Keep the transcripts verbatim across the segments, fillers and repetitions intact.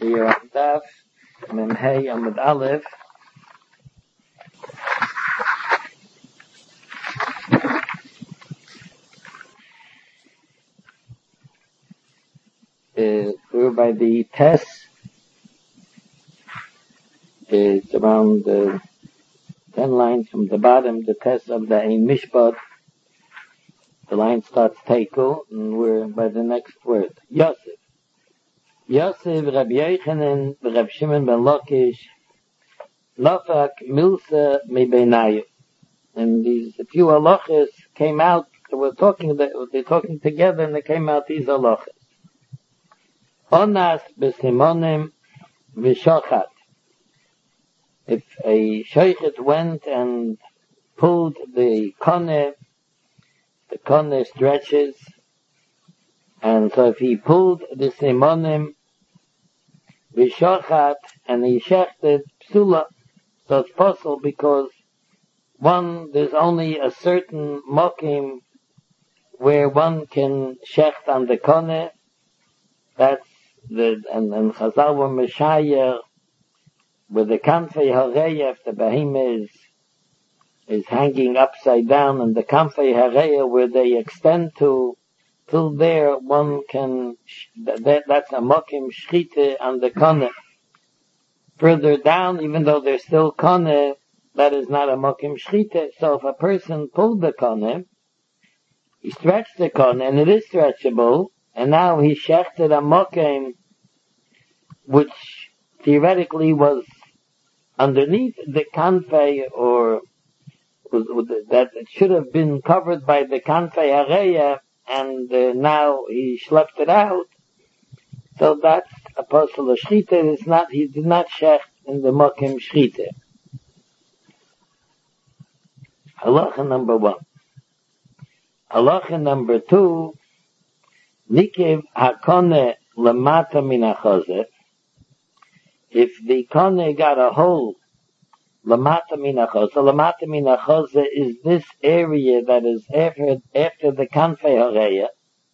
We are on Daf Mem Hey Amud Aleph. Uh, we're by the test. It's around uh, ten lines from the bottom. The test of the Ein Mishpat. The line starts Teiko, and we're by the next word. Yosef. Yosef, Rabbi Yochanan, Rabbi Shimon ben Lakish, Nafak Milsa Mebeinayu. And these a few halachas came out. They were talking. They were talking together, and they came out these halachas. Onas b'simonim v'shochat. If a sheichet went and pulled the koneh, the koneh stretches, and so if he pulled the simonim v'shochat and he shechted psula, so it's possible because one, there's only a certain mokim where one can shecht on the koneh. That's the, and, and Chazal were Meshayer, with the kanfei hareya, if the behemoth is, is hanging upside down, and the kanfei hareya where they extend to, till there, one can, that, that's a mokim shchite on the koneh. Further down, even though there's still koneh, that is not a mokim shchite. So if a person pulled the koneh, he stretched the koneh, and it is stretchable, and now he shechted a mokim, which theoretically was underneath the kanfei, or was, was, that it should have been covered by the kanfei hareya, and uh, now he schlepped it out. So that's a apostle of shchite. It's not, he did not shecht in the mokim shchite. Halacha number one. Halacha number two, Nikiv hakone lamata min hachozeh. If the koneh got a hole, lamata min hachozeh, lamata min hachozeh is this area that is after, after the kanfei hareya.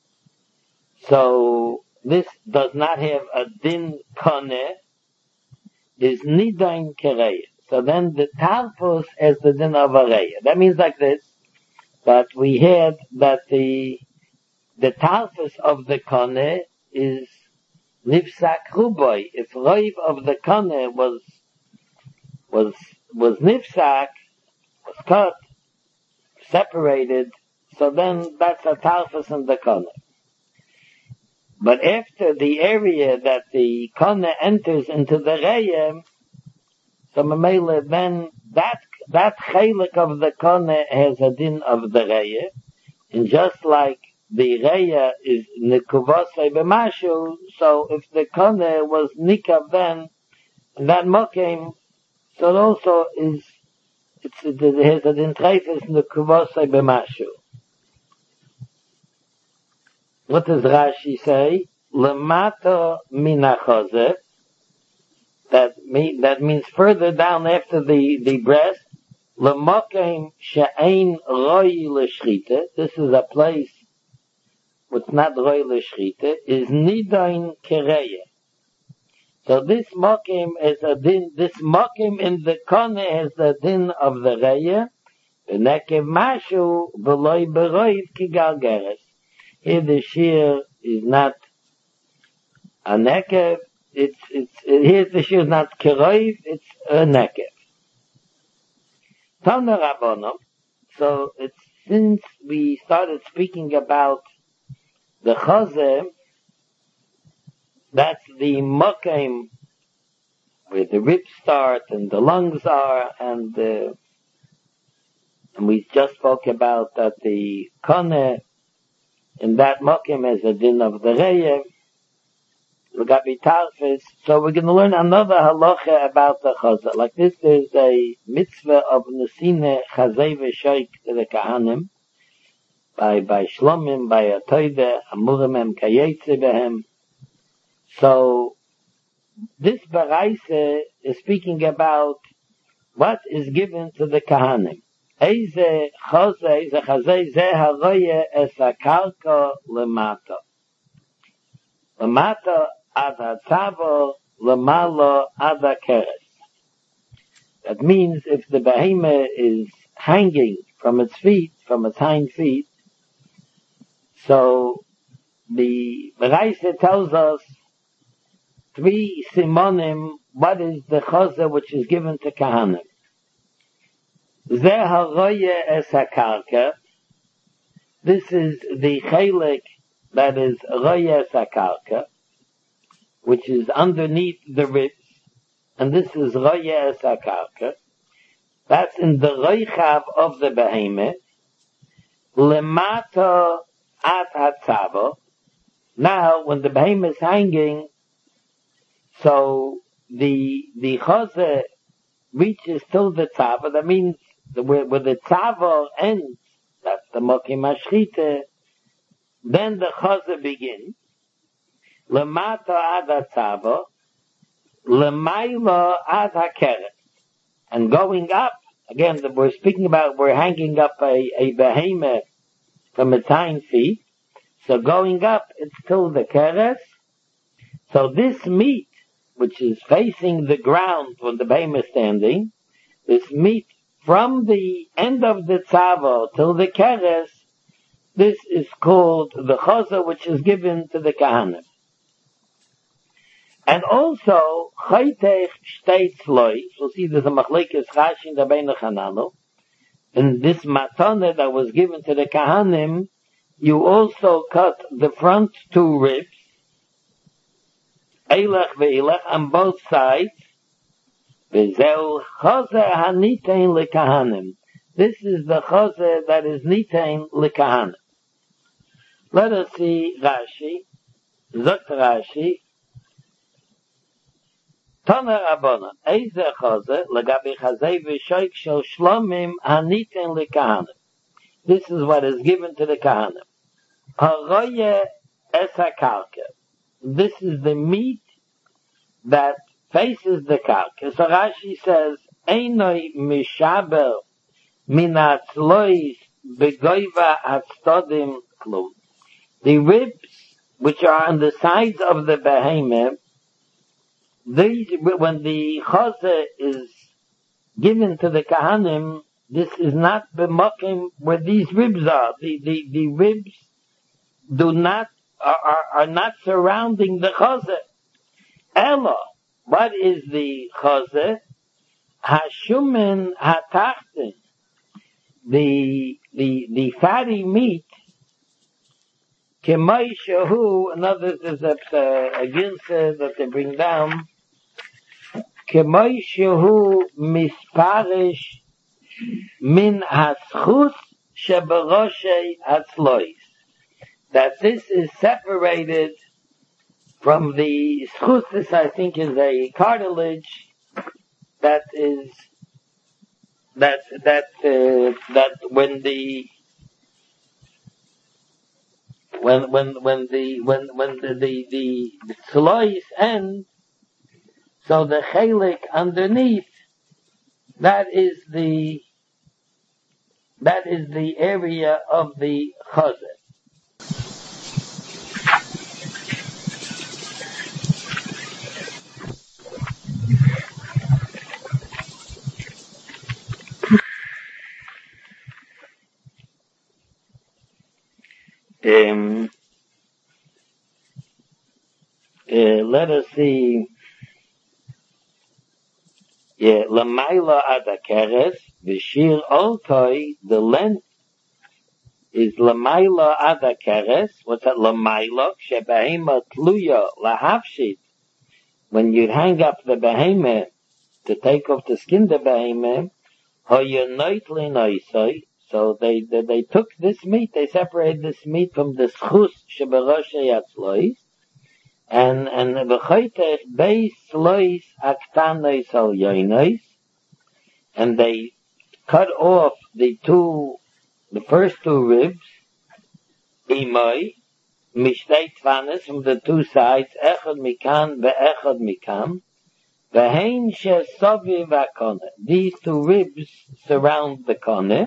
So this does not have a din koneh, is nidain kereya. So then the talfus has the din of hareya. That means like this, that we had that the the talfus of the koneh is nifsak ruboy. If roiv of the koneh was was was nifsak, was cut, separated, so then that's a talfus in the koneh. But after the area that the koneh enters into the reya, so mamela, then that that chelik of the koneh has a din of the reya, and just like the reya is nikuvasei b'mashu, so if the koneh was nikav then, and that mokim, so it also is, it's, it has a din treifes nikuvasei b'mashu. What does Rashi say? Lemata min hachozeh. That mean, that means further down after the, the breast. Lemokim she'ein roi l'shchite. This is a place which not roi l'shchite, is nidain kereya. So this mokim is a din, this mokim in the koneh has the din of the reya. V'nekev mashu v'loi b'roiv ki galgeres. Here the shear is not a nekev, it's, it's, here the shear is not keroiv, it's a nekev. Tana Rabbanon, so it's, since we started speaking about the chazeh, that's the mokim, where the ribs start and the lungs are, and uh, and we just spoke about that the koneh, in that mokim as a din of the reya, we got talfus. So we're going to learn another halacha about the chazah. Like this, there's a mitzvah of nesine chazay v'shoik to the kahanim, by by shlomim, by a toide, amurim em kayetze behem. So this baraisa is speaking about what is given to the kahanim. Eize chazay, eize chazay, ze haroye es hakarka lemata. Lemata ad hatzavo lemala ada keres. That means if the behemoth is hanging from its feet, from its hind feet, so the Beraisa tells us three simonim, what is the chazah which is given to Kahanim. Zeh haroye es hakarka. This is the chelik that is roye es hakarka, which is underneath the ribs, and this is roye es hakarka. That's in the roichav of the behemoth. Lemata at hatzava. Now, when the behemoth is hanging, so the the chazah reaches till the tzava. That means the, where, where the tzava ends, that's the mokim hashchita. Then the chazah begins. Lemata ad tzava, lemayla ad hakeret, and going up again. The, we're speaking about we're hanging up a, a behemoth from its hind feet. So going up, it's till the keres. So this meat, which is facing the ground when the behemoth is standing, this meat from the end of the tzava till the keres, this is called the chazah, which is given to the kahanim. And also, chaytech shtei tzlois, we'll see there's a machlekes Rashi in the Beinu Chananel, in this matana that was given to the kahanim, you also cut the front two ribs, eilach ve'eilach, on both sides. V'zeu chazeh hanitein lekahanim. This is the chazeh that is nitein lekahanim. Let us see Rashi. Zokt Rashi. Tana Rabbanan. Eize chazeh legabi chazeh v'shoik shel shlomim hanitein lekahanim. This is what is given to the kahanim. Haroye es hakarka. This is the meat that faces the karka. So Rashi says, Einoi mishaber min atzlois begoiva atstodim klum. The ribs which are on the sides of the behemoth, these, when the chazah is given to the kahanim, this is not b'mokim where these ribs are. The, the, the ribs do not, are, are, are not surrounding the chazah. Ella, what is the chazah? Hashumen hatachten. The, the, the fatty meat, kemay shehu, another, there's a, a, a gilsa that they bring down, kemay shehu misparish min haschus sheberoshei hatzlois. That this is separated from the schus. This, I think, is a cartilage that is that that uh, that when the when when when the when when the the, the, the tzlois end, so the chelik underneath, that is the that is the area of the chazah. Um, uh, let us see. Yeah, Lamaila Adakeres, Vishir Oltoi, the length is Lamaila Adakeres. What's that? Lamaila, Shebahema Tluya, Lahafshit. When you hang up the behemoth to take off the skin the behemoth, Hoyonoitli Noisoi. So they, they they took this meat, they separated this meat from the schus sheberoshei atzlois, and and v'choitech beis lois aktanois al yoinois, and they cut off the two, the first two ribs, imoi, mishtei tvanes, from the two sides, echad mikan ve'echad mikan, v'hein shesovi v'akone. These two ribs surround the kone.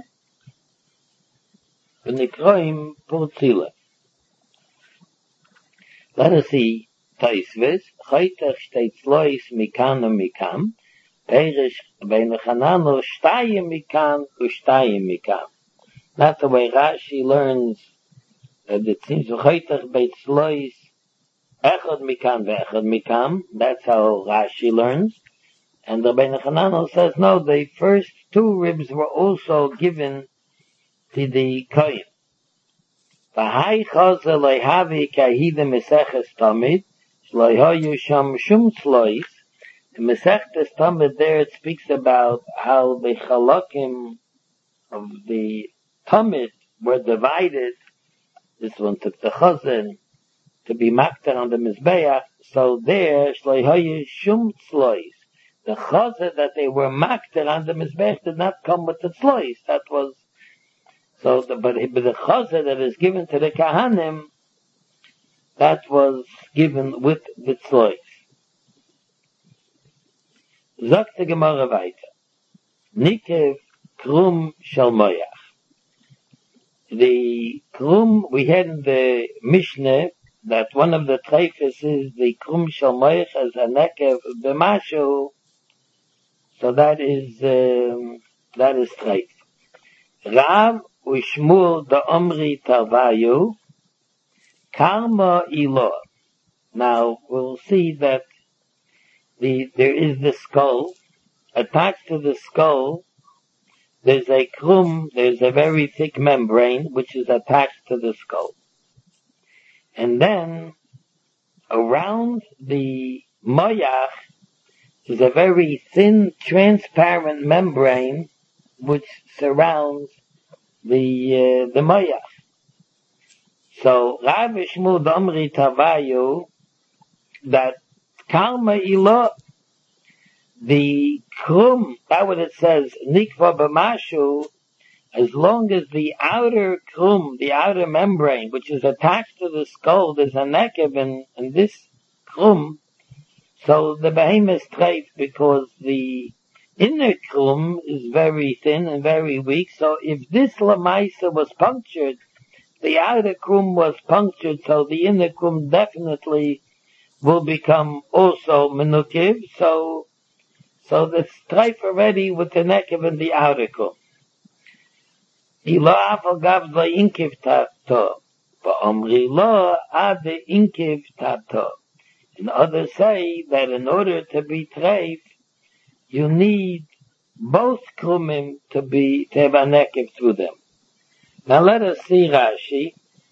Let us see Taisvis, Choytech steht Slois Mikan und Mikam, Perish Benechanano Shtayim Mikan Ushtayim Mikam. That's the way Rashi learns that it seems Choytech Beit Slois Echad Mikan Ve'echad Mikam. That's how Rashi learns. And the Benechanano says, no, the first two ribs were also given to the Kohen. V'hai chazer loihavi kahida meseches tamid, shloihoyu sham shum slois. The Mesechtes Tamid there, it speaks about how the chalakim of the Tamid were divided. This one took the chazan to be makter on the Mizbeach. So there, shloihoyu shum slois. The chazan that they were makter on the Mizbeach did not come with the slois. That was So, the, but, but the chazah that is given to the kahanim, that was given with the tzlois. Sagt the Gemara weiter. Nikev krum shel moyach. The krum, we had in the Mishnah, that one of the treifes is the krum shel moyach as a nekev b'mashu. So that is, um, that is treif. Rav Ushmul the Omri Tarvayu, Karma Ilo. Now we'll see that the there is the skull. Attached to the skull, there's a krum, there's a very thick membrane which is attached to the skull. And then around the moyach is a very thin, transparent membrane which surrounds the uh, the moyach. So Rav Shmuel Domri Tavayu, that Karma Ilo, the krum, that's what it says, Nikva B'mashu, as long as the outer krum, the outer membrane, which is attached to the skull, there's a nekev in, in this krum, so the behemoth is treif because the inner krum is very thin and very weak, so if this lamaisa was punctured, the outer krum was punctured, so the inner krum definitely will become also menukiv, so so the strife already with the nekev and the outer krum. Ilo afal gav lo inkiv tato, va'omri lo ad inkiv tato. And others say that in order to be treif, you need both krumim to be, to have a nekev through them. Now let us see Rashi.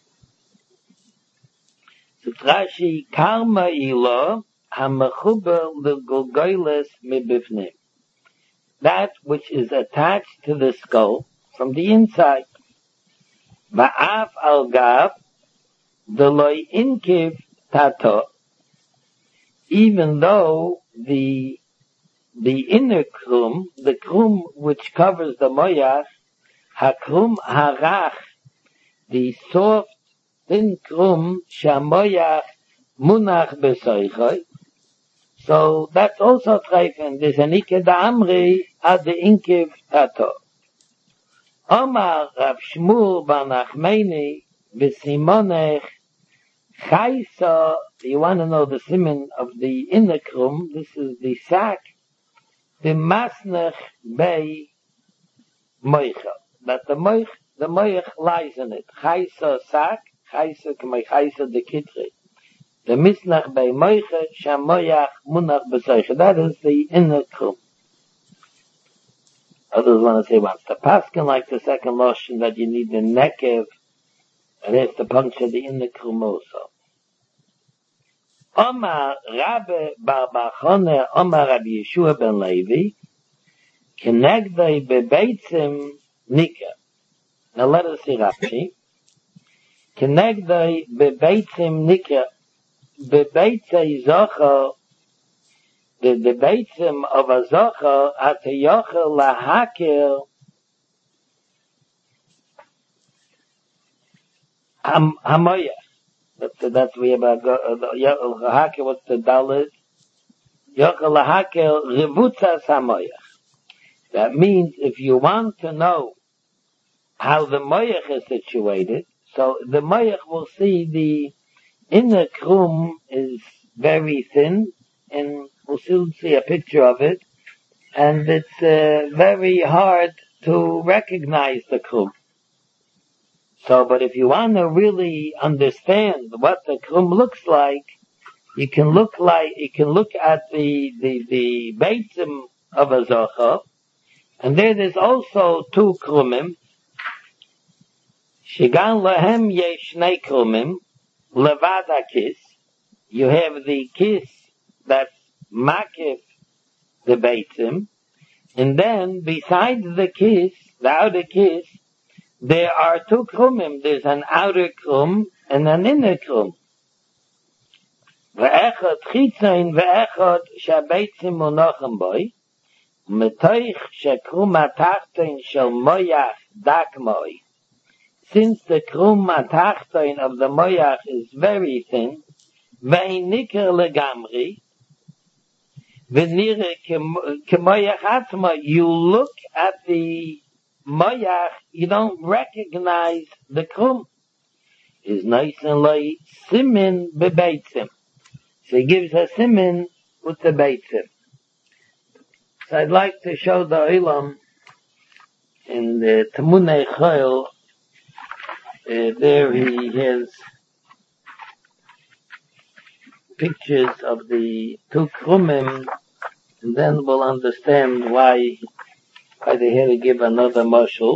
So Rashi, Karma Ilo, HaMechuber L'Gulgoyles Mibifnim. That which is attached to the skull from the inside. Va'af al gav, D'loi inkiv tato. Even though the the inner krum, the krum which covers the moyach, hakrum harach, the soft, thin krum, shamoyach munach besoichoy. So that's also treifen. There's an iked amri ad the inkiv tato. Omar Rav Shmuel bar Nachmeni v'simonech chaysa. You want to know the siman of the inner krum? This is the sack. The masnech bei moicha, that the moich, the moich lies in it. Chaysa sak, chaysa k'may chaysa de kitri. The misnach bei moicha, shamoyach munach besoicha. That is the inner krum. Others want to say once the paskin like the second lotion that you need the nekev, and it's to puncture the inner krum also. Omar Rabbe Bar Bachone, Omar Rabbi Yeshua ben Levi, Kenegdei Bebeitzim Nika. Now let us see Rashi. Kenegdei Bebeitzim Nika. Bebeitzei Zocher, the the Beitzim of a Zocher, at a Yocher Lahakir, Hamoyach. That's, that's we have a, Yochel what's the Dalit? Yochel Lahakel Revutzas Hamoyach. That means if you want to know how the Moyach is situated, so the Moyach will see the inner krum is very thin, and we'll soon see a picture of it, and it's uh, very hard to recognize the krum. So, but if you want to really understand what the krum looks like, you can look like you can look at the the the beitzim of a zocha, and there is also two krumim. Shigan lahem yesh shnei krumim levad hakis. You have the kiss that's makif the beitzim, and then besides the kiss, the outer kiss, there are two krumim. There's an outer krum and an inner krum. Ve'echad chitzain ve'echad she'abeitzim monochem boi, metoich she'krum atachtoin shel moyach dak moi. Since the krum atachtoin of the moyach is very thin, ve'in niker legamri, ve'nire kemoyach atzma, you look at the moyach, you don't recognize the krum. Is nice and light, simin bebeitzim. So he gives a simin with the beitzim. So I'd like to show the Olam in the Tamunei Chayil. Uh, there he has pictures of the two krumim, and then we'll understand why why they had to give another mashal.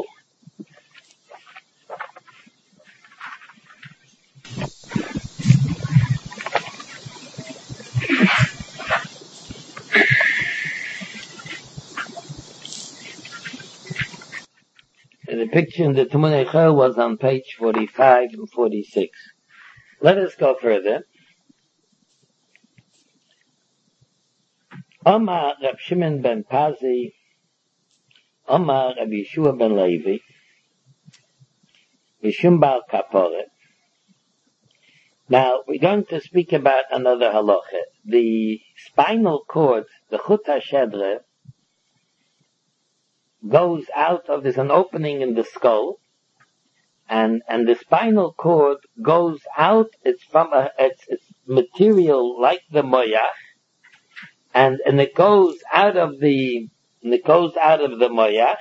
The picture in the Tamunei Chayil was on page forty-five and forty-six. Let us go further. Omar Reb Shimon ben Pazi, Omar Reb Yeshua ben Levi, Mishum Bal Kaporet. Now, we're going to speak about another halacha. The spinal cord, the Chut HaShedre, goes out of, there's an opening in the skull, and and the spinal cord goes out, it's from a, it's, it's material like the moyach, and and it goes out of the, and it goes out of the moyach,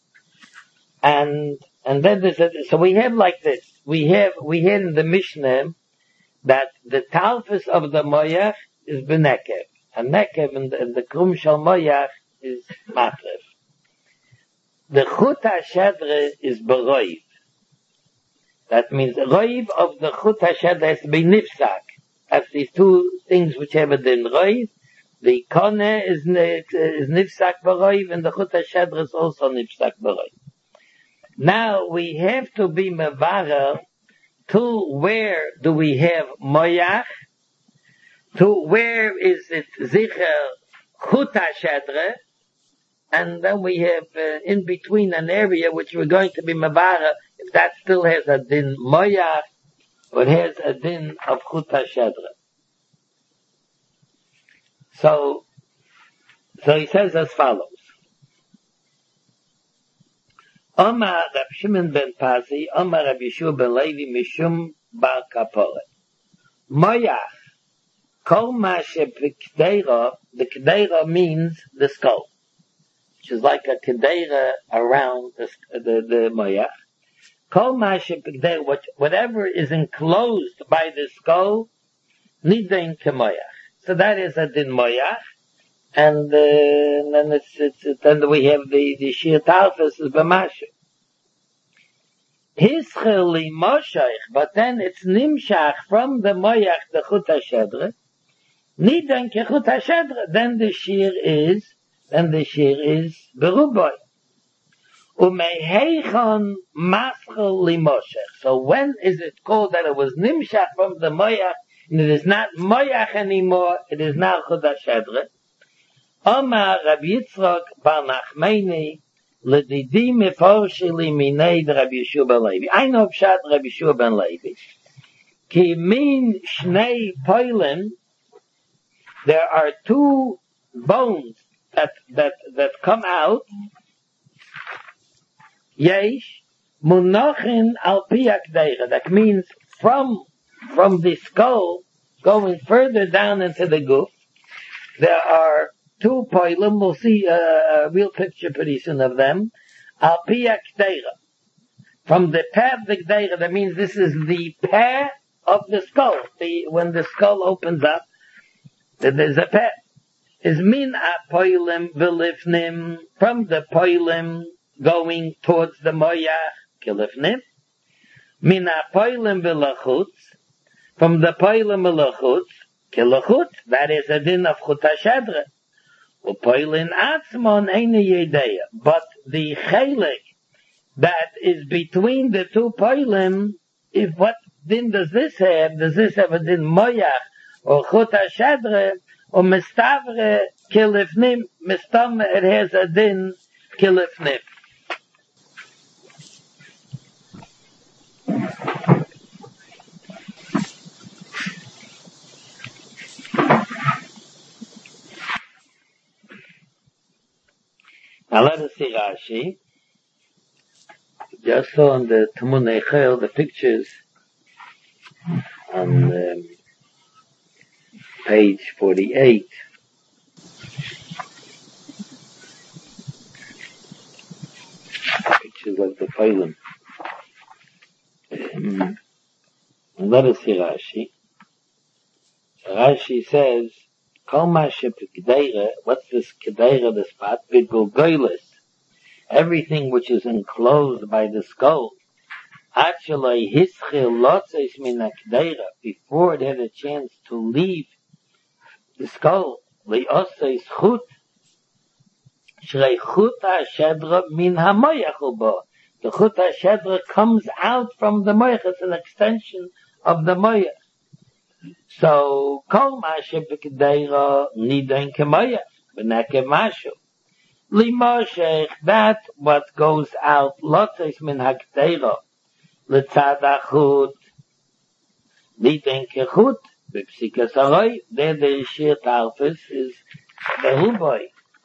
and and then there's a, so we have like this, we have, we had in the Mishnah that the talfus of the moyach is benekev, and nekev and the, and the krum shel moyach is matrev. The Chut HaShedre is beroiv. That means roiv of the Chut HaShedre has to be nifsak. That's these two things which have a din roiv. The kone is, is nifsak beroiv, and the Chut HaShedre is also nifsak beroiv. Now we have to be mevarer to where do we have moyach, to where is it zicher Chut HaShedre, and then we have uh, in between an area which we're going to be mavara, if that still has a din moyach, or it has a din of Chut HaShedre. So, so he says as follows. Omar Reb Shimon ben Pazi, Omar Reb Yeshua ben Levi, Mishum Bar Kaporet. Moyach, kol ma sheb'kdeira, the kdeira means the skull, which is like a kedera around the the, the moyach. Kol mashim pigdei, whatever is enclosed by the skull, nidain kemoyach. So that is a din moyach, and, uh, and then it's, it's, it's then we have the the shir talfus is b'mashim. Hischeli moshach, but then it's nimshach from the moyach the Chut HaShedre. Nidain ke Chut HaShedre. Then the shir is then the shir is beruboy. Umeheichon maschel limoshech. So when is it called that it was nimshach from the moyach, and it is not moyach anymore, it is now Chut HaShedre? Omar Rabbi Yitzchak bar Nachmani ledidi meforshi liminei Rabbi Yeshua ben Levi. I know pshat Rabbi Yeshua ben Levi. Ki min shnei poilim, there are two bones that that that come out. Yesh munochin al pi hakdeira. That means from from the skull going further down into the guf, there are two poilim. We'll see a, a real picture pretty soon of them. Al piya k'deira. From the peh of the k'deira, that means this is the peh of the skull. The, when the skull opens up, there's a peh. Is min a poilim v'lifnim, from the poilim going towards the moyach kilifnim. Min a poilim v'lachutz, from the poilim v'lachutz kilachut, that is a din of chut hashedre. U'poilin atzmon eine yedeya, but the chelik that is between the two poilim, if what din does this have? Does this have a din moyach or chut hashedre? Or mistavre kilifnim, mistam it has a din kilifnim. Now let us see Rashi. Just saw on the Tumun Echel the pictures on um, page forty-eight. Pictures of the Phalim. Um, let us see Rashi. Rashi says, Kol mashe p'kdeira, what's this kdeira, the spot? V'gulgoylis, everything which is enclosed by the skull. Actually, hischil lotzes min kdeira, before it had a chance to leave the skull, li'osei schut, shrei chut ha'shedra min ha'moyach ubo. The chut ha'shedra comes out from the moyach, it's an extension of the moyach. So, kol mashe b'kdeira nidan kemoyach, v'neke mashu. Limoshech, that what goes out, lotzes min ha'kdeira, l'tzad ha'chut, nidan kechut, b'psikas haroi, there the shir talfus is the ruboy.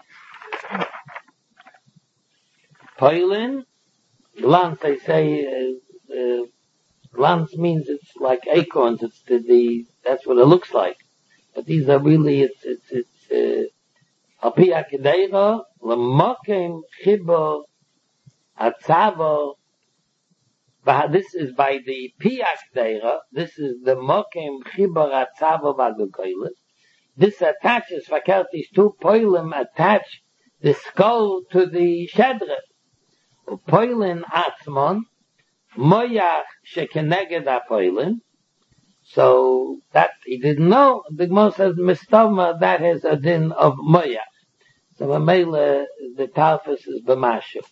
Poilin, lance, they say, uh, uh, lance means it's like acorns, it's the, the, that's what it looks like. But these are really, it's, it's, it's, uh, Api Akideira, L'mokem Chibor, Atzavo, this is by the Piak Deira, this is the Mokem Chibor Atzavo Vagukoilis. This attaches, fakert, these two poilim attach the skull to the Shedre. Poilin Atzmon, Moyach Shekeneged HaPoilin. So, that he didn't know, the Gemara says, Mistama, that has a din of Moyach. So, Mamela, the Talfus is B'mashu.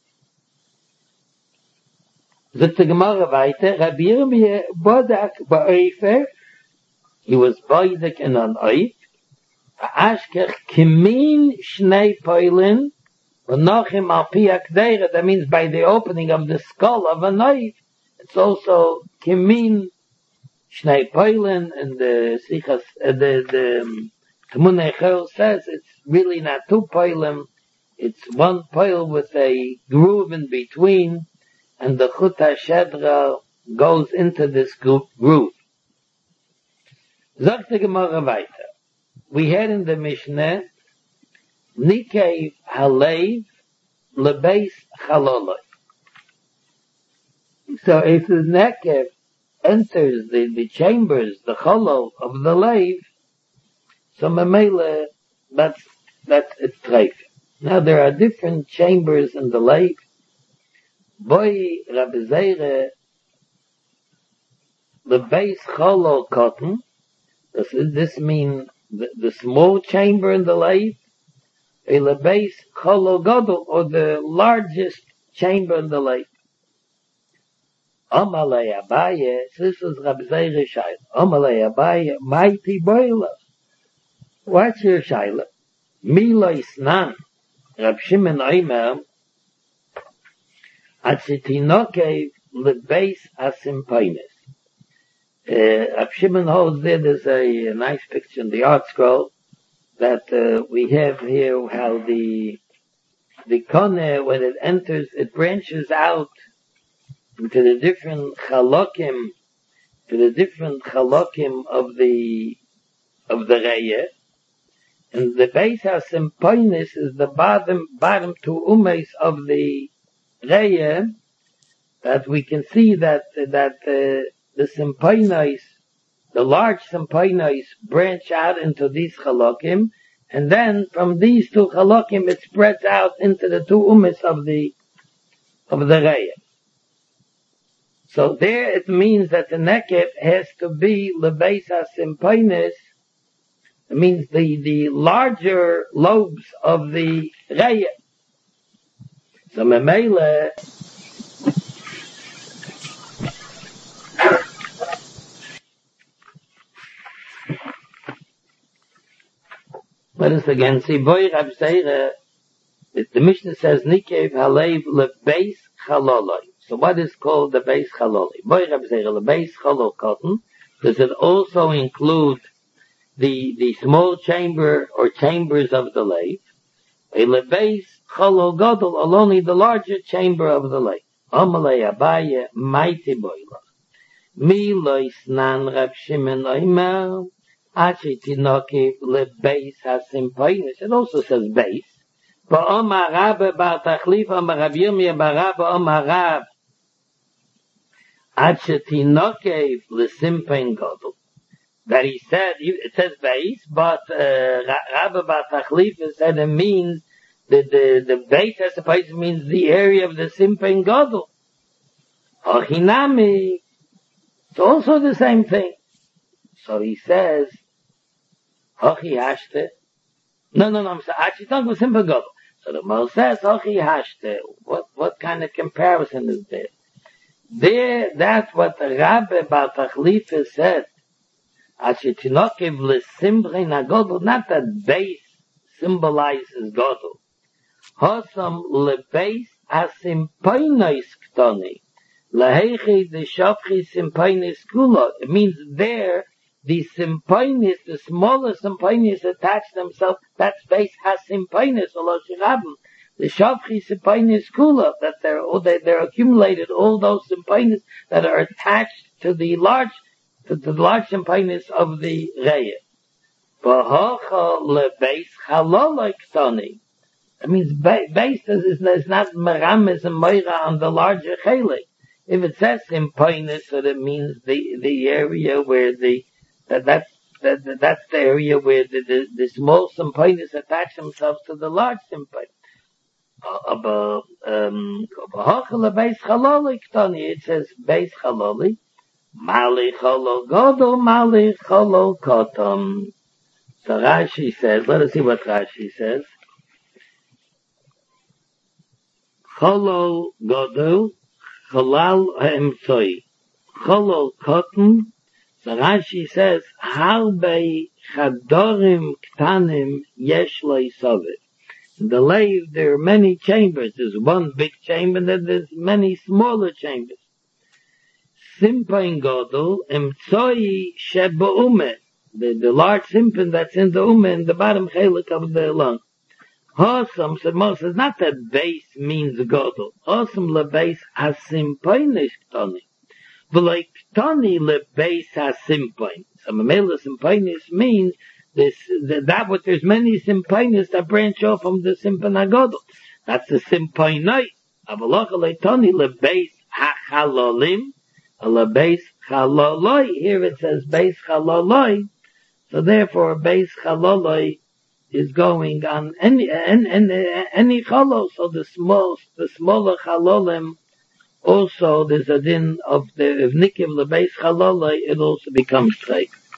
Zit the Gemara weiter, Rabbi Yirmiyah bodak ba'oifer, he was boidik in an oif, ha'ashkech kimin shnei poilin, v'nochim al pi ha'kdeira, that means by the opening of the skull of an oif, it's also kimin shnei poilin, and the sichas, uh, the, the Tumun Echel says it's really not two poilim, it's one poil with a groove in between, and the chut hashedra goes into this groove. Sagt the Gemara weiter. We had in the Mishnah, Nikev halev lebeis chaloloi. So if the Nekev enters the, the chambers, the chalol of the leiv, so memele, that's, that's its treif. Now there are different chambers in the leiv. Boy Rabbi Zeire, the base cholol cotton, does this mean the, the small chamber in the leiv, or the base cholol gadol, or the largest chamber in the leiv? Amalei Abaye, this is Rabbi Zeire Shaila. Amalei Abaye, mighty boiler. What's your Shaila? Milo Isnan, Rabbi Shimon Oimer, Atzitinoke lebeis asimpoines. Rab Shimon holds there, there's a, a nice picture in the art scroll that uh, we have here how the the kone, when it enters, it branches out into the different chalokim for the different chalokim of the of the Reya. And the Beis HaSimponis is the bottom bottom two umes of the Reya, that we can see that that uh, the Simponis, the large Simponis, branch out into these chalokim, and then from these two chalokim it spreads out into the two umes of the of the Reya. So there it means that the nekev has to be lebeis hasimponis. It means the, the larger lobes of the Reya. So memele, let us again see, boy Rab Zeira, the Mishnah says, Nikev halev lebeis chaloloi. So what is called the beis chaloloi? Boy Rab Zeira, lebeis chalol cotton. Does it also include the the small chamber or chambers of the lake? A lebeis chalol gadol, only the larger chamber of the lake. Amalei Abaye mighty boiler. Mi lois nan Rab Shimon oimer. Achi tinoki lebeis hasimponis. It also says beis. Ba'omar Rabbe bar Tachlif Omar Rab Yirmiyah bar Rabbe Omar Rab. Achi tinoki lesimpein gadol. That he said, it says beis, but uh, Rabbe bar Tachlif said it means the the the beis, I suppose, means the area of the Simpein Gadol. Ochinami, it's also the same thing. So he says, Hochi hashte. No, no, no, I'm sorry. Actually, talking about Simpein Gadol. So the Mal says, Hochi hashte. What what kind of comparison is there? There, that's what the Rabbe bar Tachlif said. Actually, Tinokev lesimpein hagadol, not that base symbolizes Gadol. Hosam lebeis hasimponis ktoni. Lehechi the shafchi simponis kula. It means there, the simponis, the smaller simponis attach themselves, that's base hasimponis, or shirabim. The shafchi simponis kula, that they're, they, they're accumulated, all those simponis that are attached to the large, to the large simponis of the Reya. V'hocha lebeis chaloloi ktoni. That means base is, is not meramis and moira on the larger chelik. If it says simponis, so that means the the area where the that that's that, that's the area where the the, the small simponis attach themselves to the large simponis. Uh, um, it says base chaloli, mali chalol gadol, mali chalol kotom. So Rashi says, let us see what Rashi says. Chalol gadol, chalal ha'emtzoi. Chalol kotom. So Rashi says, harbe chadorim ktanim yesh lo yisaveh. In the lave, there are many chambers. There's one big chamber, and then there's many smaller chambers. Simpein gadol, emtzoi sheba ume. The, the large simpen that's in the ume, in the bottom chelik of the lung. Hosam, said Moses, not that base means gadol. Hosam lebeis hasimpoinish ktoni. V'loi ktoni lebeis hasimpoin. So memela simpoinish means this, the, that what there's many simpoinis that branch off from the simpen hagadol. That's the simpoinoi. Avalocha leitoni lebeis hachalolim, lebeis chaloloi. Here it says beis chaloloi. So therefore, beis chaloloi is going on any any any, any chalol. So the small, the smaller chalolim, also there's a din of the of nikim lebeis chaloloi. It also becomes treik.